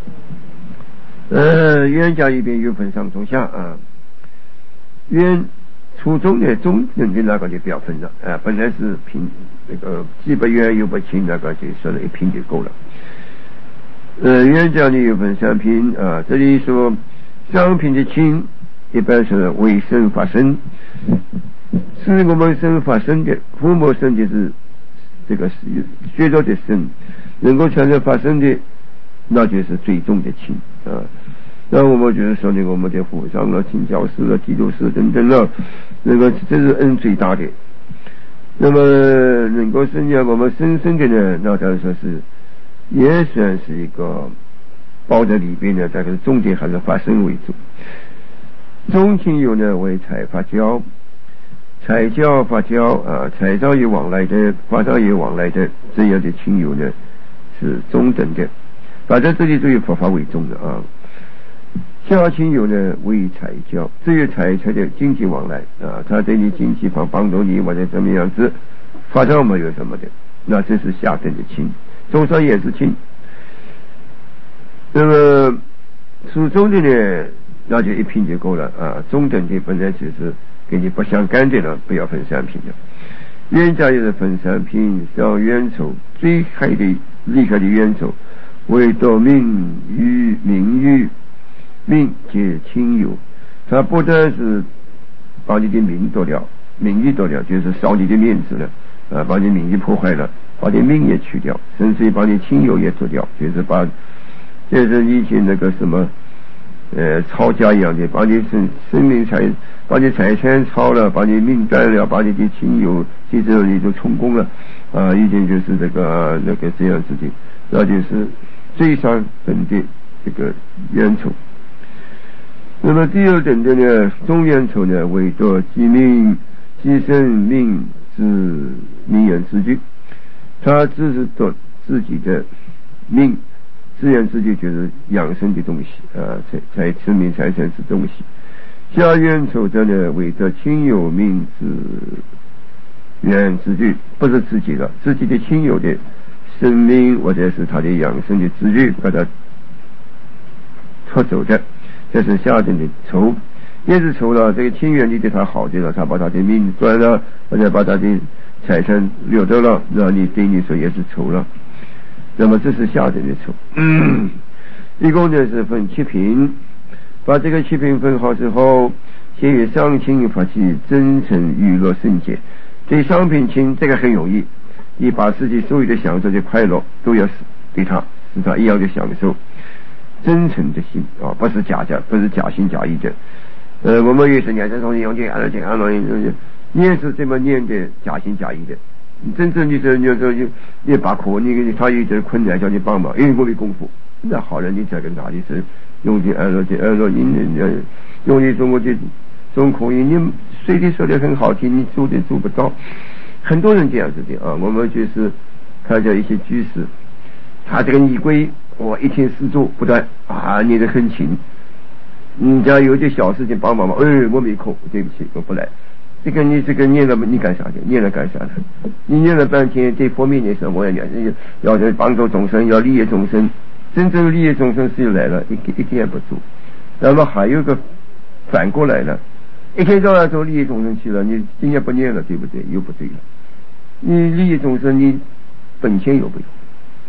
呃冤家里边又分上中下啊。冤初中的中等的那个就不要分了啊，本来是平那个既不冤又不亲，那个就说了一品就够了。呃冤家里有分三品啊，这里说三品的亲一般是为生发生，是我们生发生的，父母生的是这个学到的生，能够产生发生的，那就是最重的亲啊。那我们就是说呢，我们的和尚了、请教师了、基督师等等了，那个这是恩最大的。那么能够生下我们生生的呢，那当然说是也算是一个包在里边的，但是重点还是发生为主。中亲友呢为财发交，财交发交啊，财上有往来的，发上有往来的，这样的亲友呢是中等的，反正这里都有佛法为重的啊。下亲友呢为财交，至于财财的经济往来啊，他对你经济方帮助你或者怎么样子，发上没有什么的，那这是下等的亲。中上也是亲。那么属中的呢，那就一品就够了啊。中等的本来就是跟你不相干的了，不要分三品的。冤家也是分三品，像冤仇最害的厉害的冤仇，为夺名誉名誉。命皆亲友，他不但是把你的名夺掉，名誉夺掉，就是烧你的面子了啊，把你名誉破坏了，把你命也去掉，甚至于把你亲友也做掉，就是把就是以前那个什么呃抄家一样的，把你生生命财把你财产抄了，把你命断了，把你的亲友其实你都充公了啊，以前就是这个那个这样子的，那就是最上等的这个冤仇。那么第二等的呢，中冤仇呢为夺己命、己生命之名言之具，他只是夺自己的命，自言自具就是养生的东西啊，才才生命财产之东西。下冤仇者呢为夺亲友命之源之具，不是自己的，自己的亲友的生命或者是他的养生的之具，把它拖走的。这是下等的仇，也是仇了。这个亲缘你对他好的了，他把他的命断了，或者把他的财产掠走了，那你对你说也是仇了。那么这是下等的仇。嗯、一共呢是分七品，把这个七品分好之后，先于上亲发起真诚娱乐圣洁。对上品亲这个很容易，你把自己所有的享受的快乐都要对他，使他一样的享受。真诚的心啊，不是假假，不是假心假意的。呃，我们也是念这种用的，而且安乐念是这么念的，假心假意的。真正你说你说你你把苦，你他有点困难叫你帮忙，哎，我没功夫，那好了，你再跟哪里是用的安乐的安乐音，用的中国的中口音，你虽然说的很好听，你做的做不到。很多人这样子的啊，我们就是看见一些居士，他这个仪规。我一天四做不断啊，你的很勤，你家有点小事情帮忙吗？哎，我没空，对不起，我不来。这个你这个念了，你干啥的？念了干啥的？你念了半天，这方面你说我要念，要要帮助众生，要利益众生，真正利益众生是来了，一一点也不做。那么还有个反过来了，一天到晚做利益众生去了，你今天不念了，对不对？又不对了。你利益众生，你本钱有没有？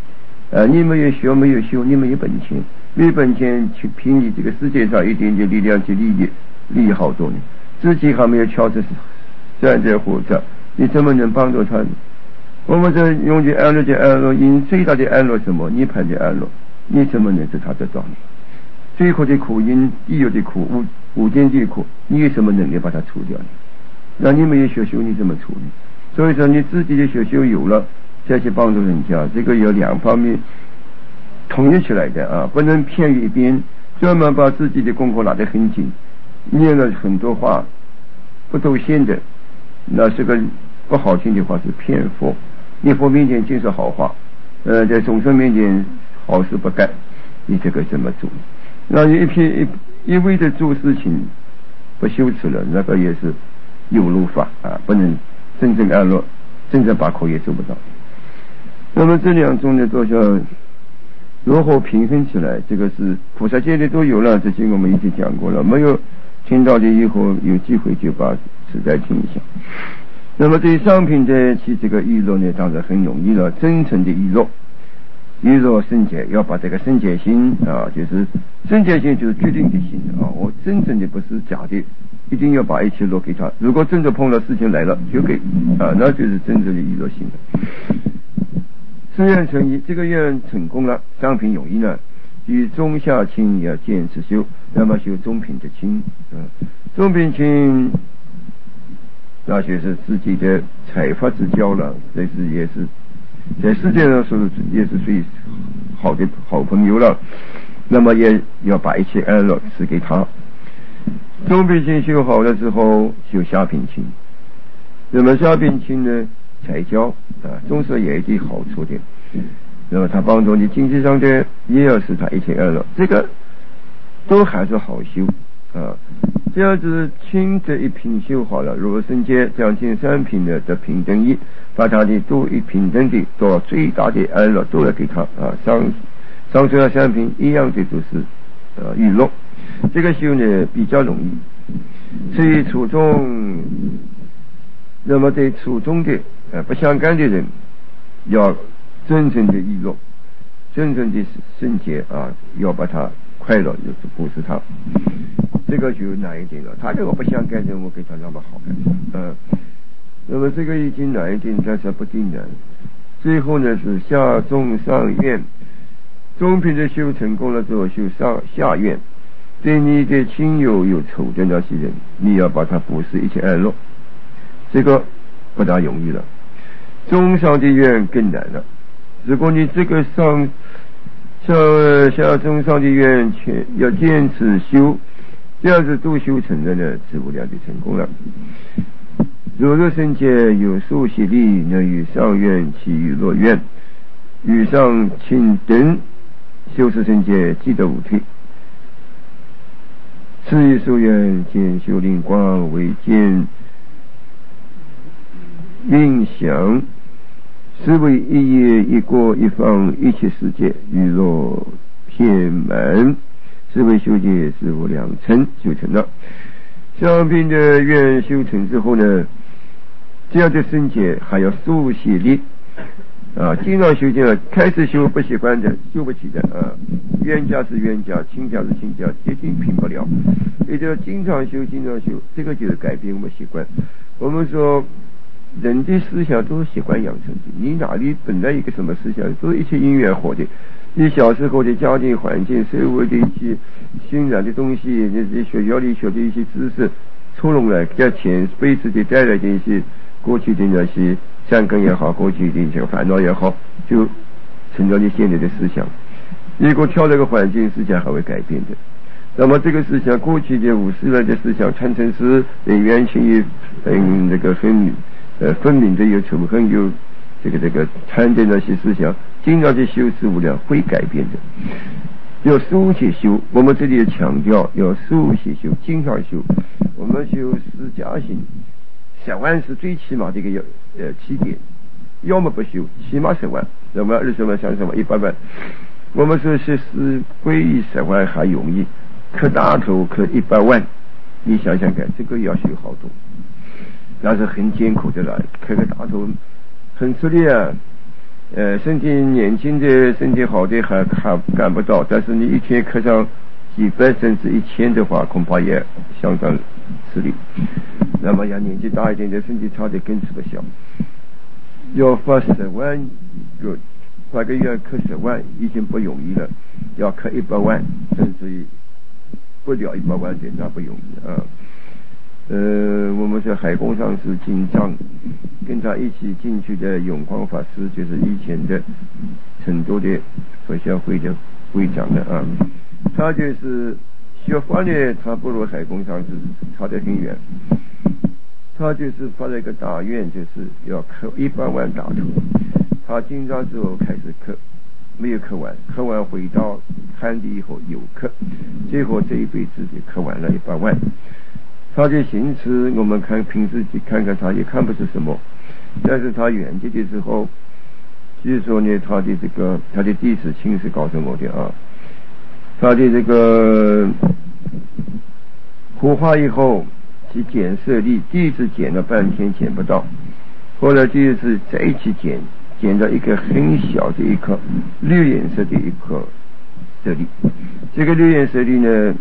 呃，你没有学没有修，你没有本钱，没有本钱去凭你这个世界上一点点力量去利益利益好多人，自己还没有敲着站在活着，你怎么能帮助他呢？我们这用的安乐的安乐，因最大的安乐什么？涅槃的安乐，你怎么能使他得到呢？最苦的苦因地狱的苦无无间地苦，你有什么能力把它除掉呢？那你没有学修，你怎么处理？所以说你自己的学修有了，再去帮助人家，这个有两方面统一起来的啊，不能偏于一边，专门把自己的功课拿得很紧，念了很多话不兑现的，那是个不好听的话是骗佛。你佛面前尽是好话，呃，在众生面前好事不干，你这个怎么做？那你一片一一味的做事情不羞耻了，那个也是有漏法啊，不能真正安乐，真正把口也做不到。那么这两种呢，都要如何平衡起来？这个是菩萨界的都有了，这些我们已经讲过了。没有听到的以后有机会就把实在听一下。那么对商品的起这个娱乐呢，当然很容易了，真诚的娱乐。娱乐圣洁，要把这个圣洁心啊，就是圣洁心就是决定的心啊，我真正的不是假的，一定要把一切落给他。如果真的碰到事情来了，就给啊，那就是真正的娱乐心了。誓愿成一，这个愿成功了，商品容易呢，与中下轻要坚持修，那么修中品的轻啊，中品轻。那就是自己的财法之交了，这是也是在世界上说也是最好的好朋友了。那么也要把一切安乐赐给他。中品心修好了之后，修下品心。那么下品心呢，财交啊，总是有一点好处的。那么他帮助你经济上的，也要使他一切安乐，这个都还是好修啊。这样子轻这一品修好了，如果圣洁将近三品的的平等义，把他的都一平等的到最大的安乐都来给他啊，上上这三品一样的都是呃娱乐，这个修呢比较容易。至于初中，那么对初中的呃不相干的人，要真正的娱乐，真正的圣洁啊，要把他快乐就是不是他。这个就难一点了，他如果不想干的，我给他那么好干，嗯，那么这个已经难一点，但是不定的。最后呢是下中上愿，中品的修成功了之后，修上下愿，对你的亲友有仇的那些人，你要把他布施一切安乐，这个不大容易了。中上的愿更难了，如果你这个上下下中上的愿全要坚持修。这样子都修成了呢，自无量就成功了。如若圣洁有数习力，能与上愿起与落愿，与上亲等修持圣洁，即得无退。此一数愿见修灵光，为见运想，是为一业一国一方一切世界，与若遍满。是为修戒是无量成修成了。上品的愿修成之后呢，这样的圣洁还要数习力啊，经常修戒了，开始修不习惯的，修不起的啊。冤家是冤家，亲家是亲家，一定平不了。也就经常修，经常修，这个就是改变我们习惯。我们说人的思想都是习惯养成的，你哪里本来一个什么思想，都是一切因缘活的。你小时候的家庭环境、社会的一些熏染的东西，你学校里学的一些知识，抽拢来在前辈子的带来的一些过去的那些善根也好，过去的一些烦恼也好，就成了你现在的思想。如果跳这个环境，思想还会改变的。那么这个思想，过去的五十来的思想，产生是对缘起也很那个很呃分明的有仇恨，有这个这个参的那些思想。经常去修持无量会改变的，要书写修。我们这里也强调要书写修，经常修。我们修十加行，十万是最起码的一个要呃起点，要么不修，起码十万，那么二十万、三十万、一百万。我们说是是归一十万还容易，磕大头磕一百万，你想想看，这个要修好多，那是很艰苦的了。磕个大头很吃力啊。 呃，身体年轻的、身体好的还看干不到，但是你一天刻上几百甚至一千的话，恐怕也相当吃力。那么要年纪大一点的，身体差的更吃不消。要发十万个，发个月刻十万已经不容易了，要刻一百万，甚至于不了一百万的那不容易啊。呃，我们在海公上是经常跟他一起进去的永光法师，就是以前的成都的佛教会的会长的啊。他就是学法呢，他不如海公上师差得很远。他就是发了一个大愿，就是要刻一百万大头。他经常之后开始刻，没有刻完，刻完回到汉地以后有刻，最后这一辈子就刻完了一百万。他的行持，我们看平时去看看他也看不出什么，但是他圆寂的时候，据说呢，他的这个他的弟子亲自告诉我的啊，他的这个火化以后去捡舍利，第一次捡了半天捡不到，后来第二次再一起捡，捡到一个很小的一颗绿颜色的一颗舍利，这个绿颜舍利呢，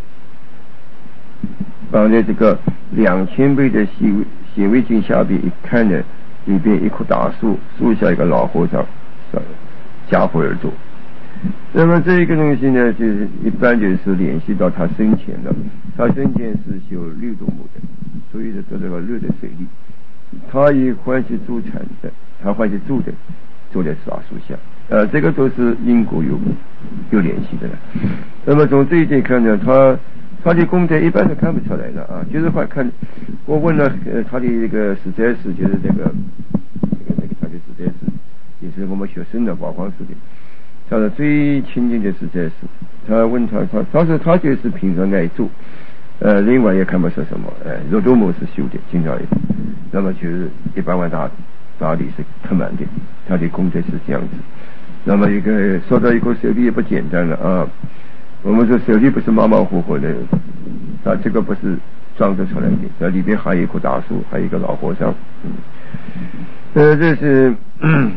放在这个两千倍的显微显微镜下边一看呢，里边一棵大树，树下一个老和尚夹伏而坐。那么这个东西呢，就是一般就是联系到他生前了。他生前是修绿度母的，所以说做这个绿的水利。他以欢喜助产的，他欢喜助的坐在大树下，呃，这个都是因果有有联系的了。那么从这一点看呢，他他的功德一般是看不出来的啊，就是话看，我问了呃他的这个实在是就是这个这个这个他的实在是，也是我们学生的宝光寺的。他是最亲近的实在是，他问他他他说他就是平常爱做，呃，另外也看不出什么，呃，肉多模是修的，经常也，那么就是一百万大大理是刻满的，他的功德是这样子。那么一个说到一个舍利也不简单了啊，我们说舍利不是马马虎虎的，他这个不是装着出来的，这里边还有一棵大树，还有一个老和尚，嗯，呃，这是。嗯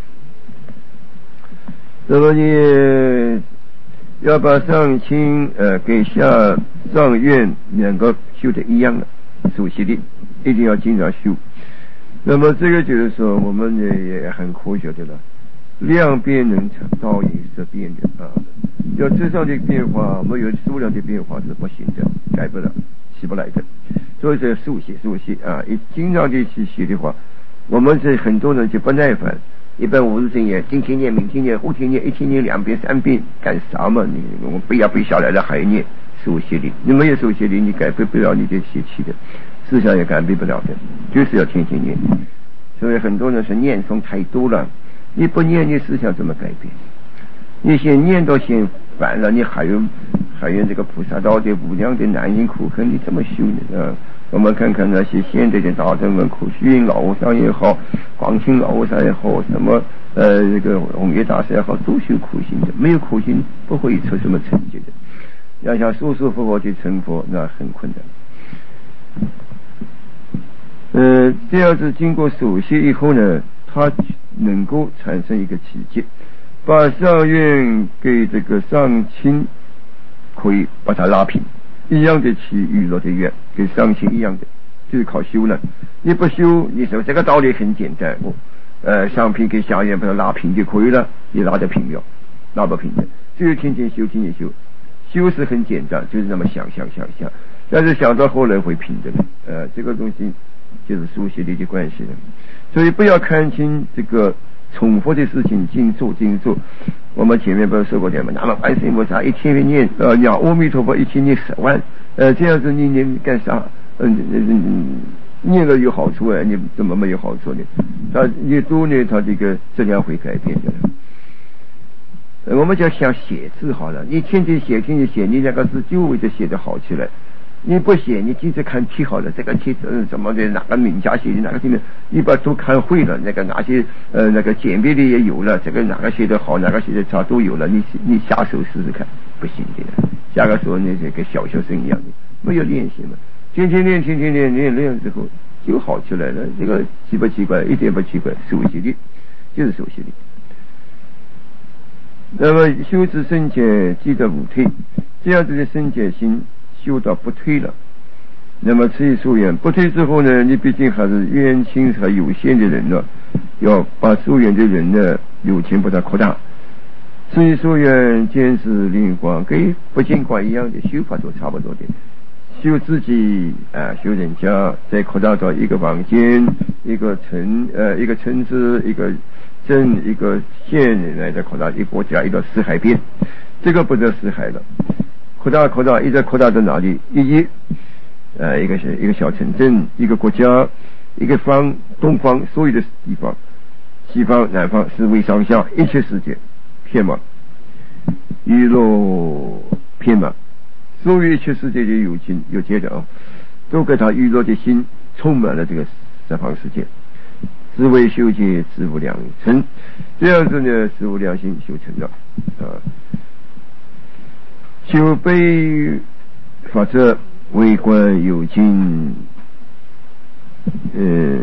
那么你要把上清呃跟下上愿两个修的一样的，熟悉的一定要经常修。那么这个就是说我们也很科学的了，量变能成倒影色变的啊，要质上的变化没有数量的变化是不行的，改不了起不来的。所以说速写速写啊，一经常的去写的话，我们是很多人就不耐烦。一般五日正业，今天念、明天念、后天念，一天念两遍、三遍，干啥嘛？你我背要背下来了，还念手写的，你没有手写的，你改变不了你的习气的，思想也改变不了的，就是要天天念。所以很多人是念诵太多了，你不念，你思想怎么改变？你先念到先烦了，你还有还有这个菩萨道的无量的难因苦恨，你怎么修呢？啊？我们看看那些现代的大乘文苦虚云老和尚也好，广清老和尚也好，什么呃这个弘一大师也好，都修苦行的，没有苦行不会出什么成绩的。要想舒舒服服去成佛，那很困难。呃，这样子经过手写以后呢，它能够产生一个奇迹，把上愿给这个上清可以把它拉平。一样的起娱乐的愿，跟上清一样的，就是靠修了。你不修，你说这个道理很简单，呃，上平跟下愿把它拉平就可以了，你拉得平了，拉不平的，只有天天修，天天修。修是很简单，就是那么想想想想，但是想到后来会平的，呃，这个东西就是书写力的关系了。所以不要看清这个重复的事情，尽做尽做。我们前面不是说过的吗？那么观世音菩萨一天念呃念阿弥陀佛一天念十万，呃这样子你念干啥？嗯嗯嗯，念了有好处啊，你怎么没有好处呢？他越多呢，他这个质量会改变的。呃、我们就想写字好了，你天天写天天写，你那个字就会就写得好起来。你不写，你经常看题好了，这个题呃什么的，哪个名家写的，哪个题呢？你把都看会了，那个哪些呃那个简便的也有了，这个哪个写的好，哪个写的差都有了，你你下手试试看，不行的。下个时候呢，就跟小学生一样的，没有练习嘛，天天练，天天练，练练之后就好起来了。这个奇不奇怪？一点不奇怪，熟悉的。 就是手心力。那么修持圣解，积德无退，这样子的圣解心修到不退了。那么持以疏远，不退之后呢，你毕竟还是冤亲还有限的人了，要把疏远的人呢友情把它扩大。持以疏远，见识灵光，跟不净观一样的修法都差不多的。修自己啊、呃，修人家，再扩大到一个房间、一个城呃、一个城市、一个镇、一个县来再扩大一个国家，一个四海边，这个不叫四海了。扩大扩大，一直扩大到哪里？一一呃，一个是一个小城镇，一个国家，一个方东方所有的地方，西方、南方、四维上下，一切世界遍满，娱乐遍满。所有一切世界的有情有界的啊，都给他娱乐的心充满了这个十方世界。智慧修戒，智无量成，这样子呢，智无量心修成了啊。修悲法则，为观有情，呃，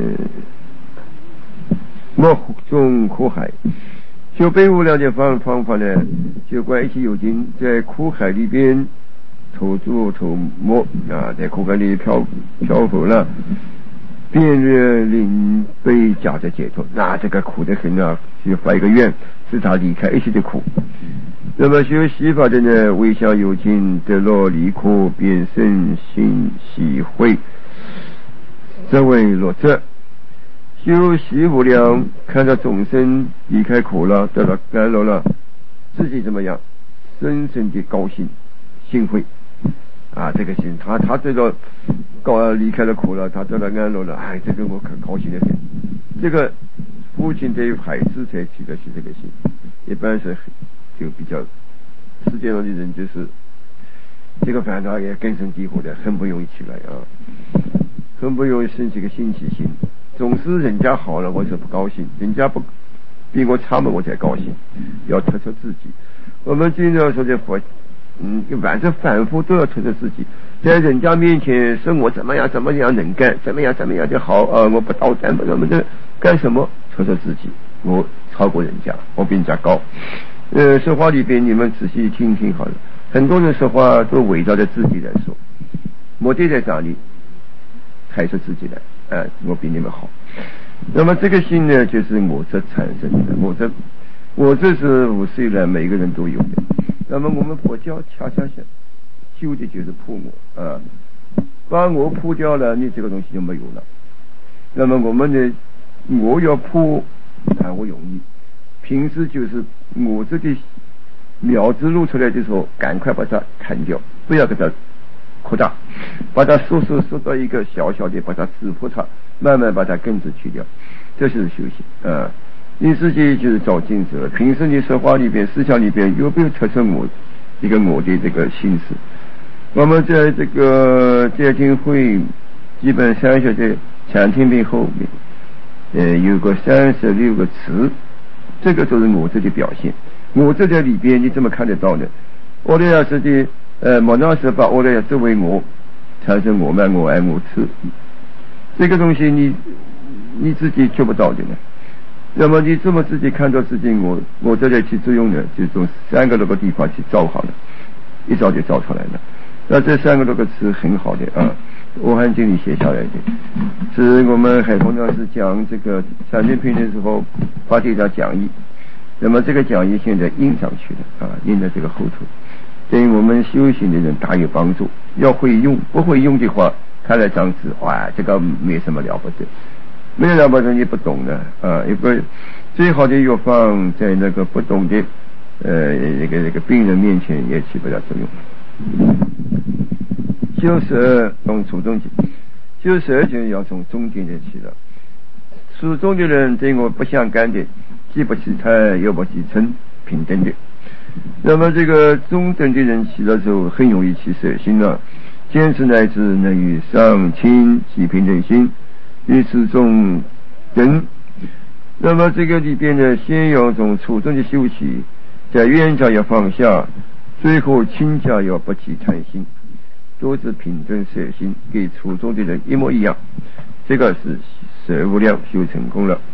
莫中苦海。修悲无量的方方法呢，就观一切有情在苦海里边投注投没啊，在苦海里漂漂浮了，便略临悲假的解脱，那这个苦的很啊，就发一个愿，使他离开一切的苦。那么修习法的呢，微笑有情得乐离苦，便身心喜慧，这为乐者。修习无量，看到众生离开苦了，得了安乐了，自己怎么样？深深的高兴幸会啊，这个心他他这个高离开了苦了，他得了安乐了，哎，这个我可高兴的很。这个父亲对于孩子才起的是这个心，一般是就比较世界上的人就是这个烦恼也根深蒂固的，很不容易起来啊，很不容易生起个新起心。总是人家好了我就不高兴，人家不比我差嘛我才高兴，要突出自己。我们经常说的佛嗯，反正反复都要突出自己，在人家面前说我怎么样怎么样能干，怎么样怎么样就好，呃，我不捣蛋不怎么的，干什么突出自己，我超过人家，我比人家高。呃，说话里边你们仔细听听好了，很多人说话都围绕着自己来说，目的在哪里？还是自己来，呃，我比你们好。那么这个心呢，就是我执产生的，我执，我这是五十以来每个人都有的。那么我们佛教恰恰相修的就是破我啊，把我破掉了，你这个东西就没有了。那么我们呢，我要破啊，我容易。平时就是我这个苗子露出来的时候，赶快把它砍掉，不要给它扩大，把它缩缩缩到一个小小的，把它刺破它，慢慢把它根子去掉，这是修行啊。你自己就是照镜子了，平时你说话里边思想里边有没有特出我一个我的这个心思？我们在这个戒经会基本上学在禅定品后面呃有个三十六个词，这个都是我这的表现。我这在里边你怎么看得到呢？我的要是的呃莫那是把我的作为我产生我慢我爱我痴，这个东西你你自己做不到的呢。那么你这么自己看到自己我我这里起作用呢，就从三个那个地方去造好了，一造就造出来了。那这三个那个词很好的啊，我汉经里写下来的，是我们海峰老师讲这个禅定品的时候发这条讲义，那么这个讲义现在印上去了啊，印在这个后头，对我们修行的人大有帮助。要会用，不会用的话，看了张纸，哇，这个没什么了不得。没有了不得你不懂的啊，一个最好的药方在那个不懂的呃这个这个病人面前也起不了作用。修十二从初中起，修十二就要从中间的起了。初中的人对我不相干的，既不起贪又不起嗔，平等的。那么这个中等的人起了之后，很容易起色心了，坚持乃至能与上清起平等心。于此中等，那么这个里边呢，先要从初中的修起，在冤家要放下，最后亲家要不起贪心，都是平等色心，跟初中的人一模一样。这个是十无量修成功了。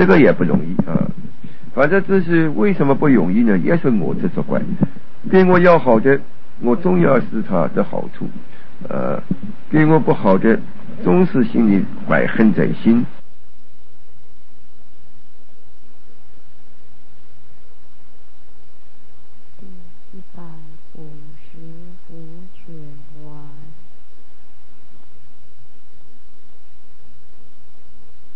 这个也不容易啊。反正这是为什么不容易呢？也是我的责怪。对我要好的，我总要是他的好处；呃，对我不好的，总是心里怀恨在心。